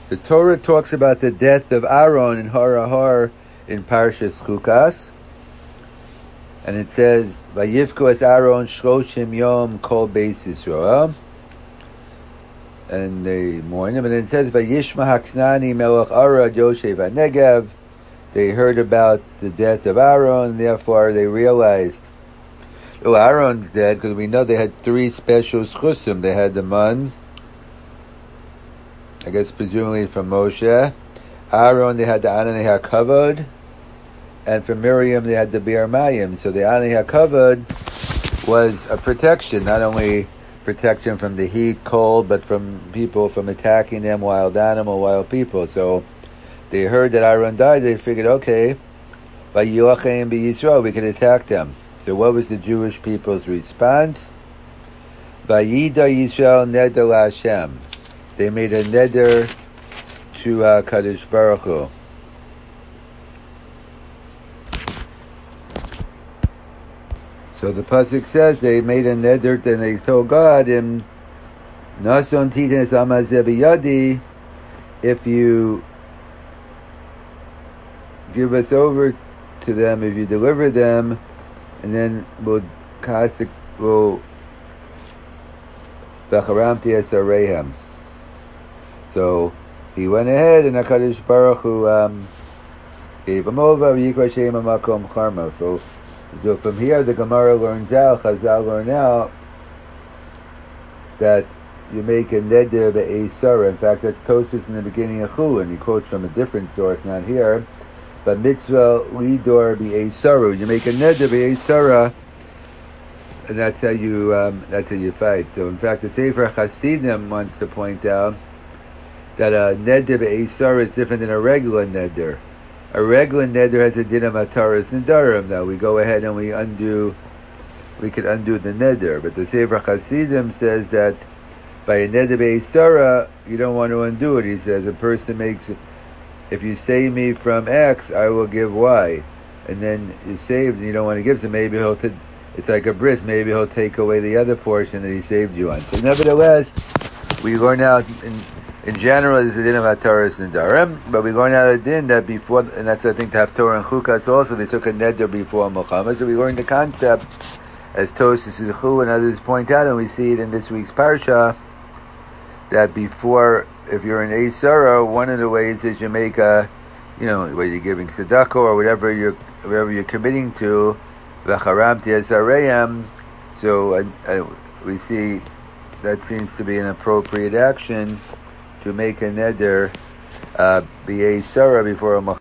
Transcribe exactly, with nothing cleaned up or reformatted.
The Torah talks about the death of Aaron in Har Ahar in Parshas Chukas, and it says, "Vayivku es Aaron shloshim yom kol beis Yisrael," and they mourn him. And then it says, "Vayishma haknani melech Arad yoshev hanegev." They heard about the death of Aaron, and therefore they realized, oh, Aaron's dead, because we know they had three special schusim. They had the man, I guess presumably from Moshe. Aaron, they had the Anani HaKavod, and from Miriam, they had the Bir Mayim. So the Anani HaKavod was a protection, not only protection from the heat, cold, but from people, from attacking them, wild animal, wild people. So they heard that Aaron died, they figured, okay, by Yochim Yisrael, we can attack them. So what was the Jewish people's response? Vayida Yisrael neder LaHashem. They made a neder to uh, Kadosh Baruch Hu. So the pasuk says they made a neder, and they told God, "Im nason titnes amazeh biyadi, if you give us over to them, if you deliver them, and then we'll we'll b'charamti esarehem." So he went ahead, and HaKadosh Baruch Hu um, gave him over. Yikra Shem Makom Charma. So, so from here, the Gemara learns out, Chazal learn out, that you make a neder be'esara. In fact, that's Tosfos in the beginning of Chu, and he quotes from a different source, not here. But mitzvah lidor be'esara. You make a neder be'esara, and that's how you um, that's how you fight. So, in fact, the Sefer Hasidim wants to point out that a neder be'esara is different than a regular neder. A regular neder has a din of ataras nedarim. Now we go ahead and we undo, we can undo the neder. But the Sefer Hasidim says that by a neder be'esara, you don't want to undo it. He says a person makes, if you save me from X, I will give Y, and then you saved and you don't want to give, so maybe he'll. T- it's like a bris. Maybe he'll take away the other portion that he saved you on. So nevertheless, we learn out in. In general, there's a din of Hataras Nedarim, but we're going out of din that before, and that's I think to have Torah and Chukas also, they took a neder before Muhammad. So we learned the concept, as Tosfos Chu and others point out, and we see it in this week's parsha, that before, if you're in Eisara, one of the ways is you make a, you know, whether you're giving tzedakah or whatever you're, whatever you're committing to, v'charamti esareyam. So uh, uh, we see that seems to be an appropriate action to make a neder uh, b'yei sarah before a